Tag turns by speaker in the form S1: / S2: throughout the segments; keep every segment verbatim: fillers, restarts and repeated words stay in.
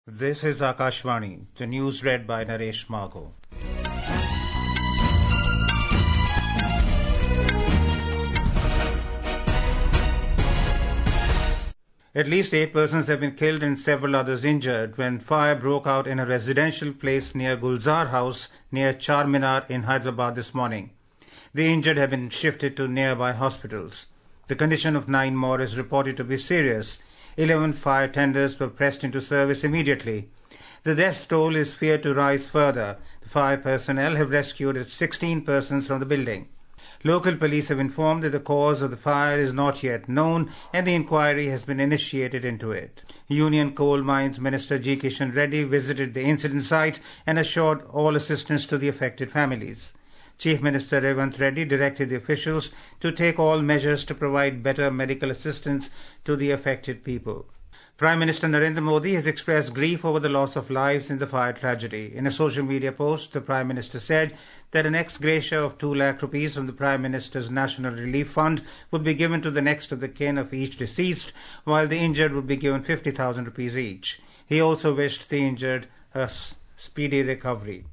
S1: This is Akashvani, the news read by Naresh Margo. At least eight persons have been killed and several others injured when fire broke out in a residential place near Gulzar House near Charminar in Hyderabad this morning. The injured have been shifted to nearby hospitals. The condition of nine more is reported to be serious. Eleven fire tenders were pressed into service immediately. The death toll is feared to rise further. The fire personnel have rescued sixteen persons from the building. Local police have informed that the cause of the fire is not yet known and the inquiry has been initiated into it. Union Coal Mines Minister G. Kishan Reddy visited the incident site and assured all assistance to the affected families. Chief Minister Revanth Reddy directed the officials to take all measures to provide better medical assistance to the affected people. Prime Minister Narendra Modi has expressed grief over the loss of lives in the fire tragedy. In a social media post, the Prime Minister said that an ex gratia of two lakh rupees from the Prime Minister's National Relief Fund would be given to the next of the kin of each deceased, while the injured would be given fifty thousand rupees each. He also wished the injured a speedy recovery.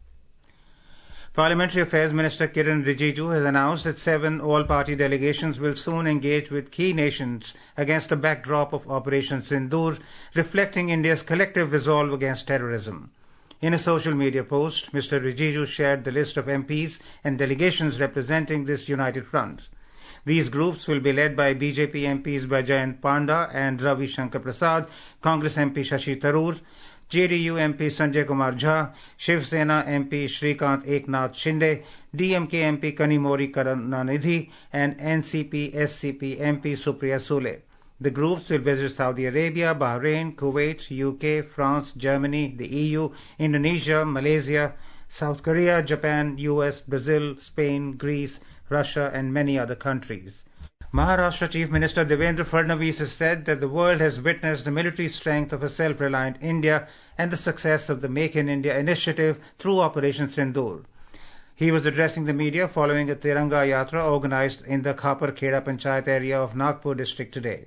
S1: Parliamentary Affairs Minister Kiren Rijiju has announced that seven all-party delegations will soon engage with key nations against the backdrop of Operation Sindoor, reflecting India's collective resolve against terrorism. In a social media post, Mister Rijiju shared the list of M Ps and delegations representing this united front. These groups will be led by B J P M Ps Bajayant Panda and Ravi Shankar Prasad, Congress M P Shashi Tharoor, J D U M P Sanjay Kumar Jha, Shiv Sena M P Shrikant Eknath Shinde, D M K M P Kanimori Karunanidhi, and N C P S C P M P Supriya Sule. The groups will visit Saudi Arabia, Bahrain, Kuwait, U K, France, Germany, the E U, Indonesia, Malaysia, South Korea, Japan, U S, Brazil, Spain, Greece, Russia, and many other countries. Maharashtra Chief Minister Devendra Fadnavis has said that the world has witnessed the military strength of a self-reliant India and the success of the Make in India initiative through Operation Sindoor. He was addressing the media following a Tiranga Yatra organized in the Khapar Kheda Panchayat area of Nagpur district today.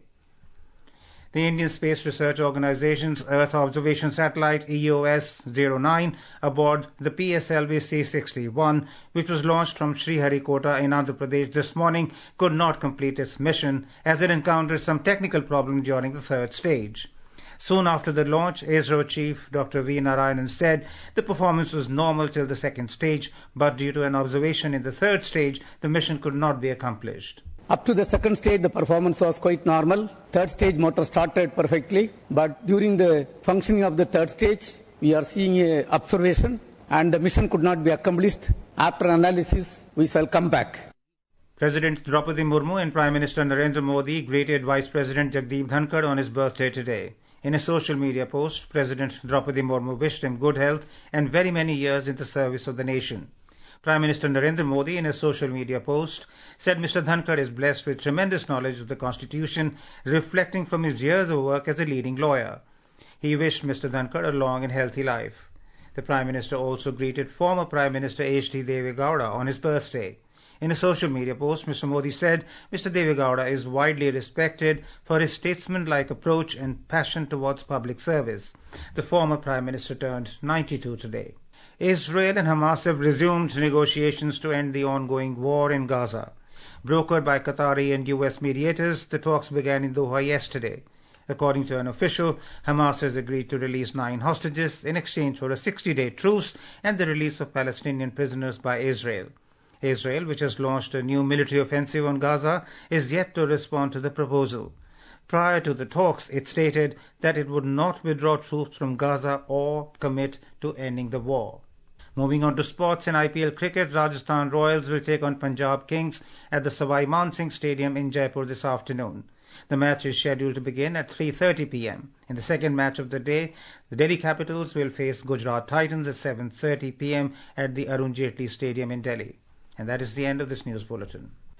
S1: The Indian Space Research Organization's Earth Observation Satellite E O S zero nine aboard the P S L V C sixty-one, which was launched from Sriharikota in Andhra Pradesh this morning, could not complete its mission as it encountered some technical problem during the third stage. Soon after the launch, ISRO Chief Doctor V. Narayanan said the performance was normal till the second stage, but due to an observation in the third stage, the mission could not be accomplished.
S2: Up to the second stage, the performance was quite normal. Third stage motor started perfectly, but during the functioning of the third stage, we are seeing a observation and the mission could not be accomplished. After analysis, we shall come back.
S1: President Draupadi Murmu and Prime Minister Narendra Modi greeted Vice President Jagdeep Dhankar on his birthday today. In a social media post, President Draupadi Murmu wished him good health and very many years in the service of the nation. Prime Minister Narendra Modi, in a social media post, said Mister Dhankar is blessed with tremendous knowledge of the Constitution, reflecting from his years of work as a leading lawyer. He wished Mister Dhankar a long and healthy life. The Prime Minister also greeted former Prime Minister H D Deve Gowda on his birthday. In a social media post, Mister Modi said Mister Deve Gowda is widely respected for his statesman-like approach and passion towards public service. The former Prime Minister turned ninety-two today. Israel and Hamas have resumed negotiations to end the ongoing war in Gaza. Brokered by Qatari and U S mediators, the talks began in Doha yesterday. According to an official, Hamas has agreed to release nine hostages in exchange for a sixty-day truce and the release of Palestinian prisoners by Israel. Israel, which has launched a new military offensive on Gaza, is yet to respond to the proposal. Prior to the talks, it stated that it would not withdraw troops from Gaza or commit to ending the war. Moving on to sports, in I P L cricket, Rajasthan Royals will take on Punjab Kings at the Savai Man Singh Stadium in Jaipur this afternoon. The match is scheduled to begin at three thirty p m In the second match of the day, the Delhi Capitals will face Gujarat Titans at seven thirty p m at the Arun Jaitley Stadium in Delhi. And that is the end of this news bulletin.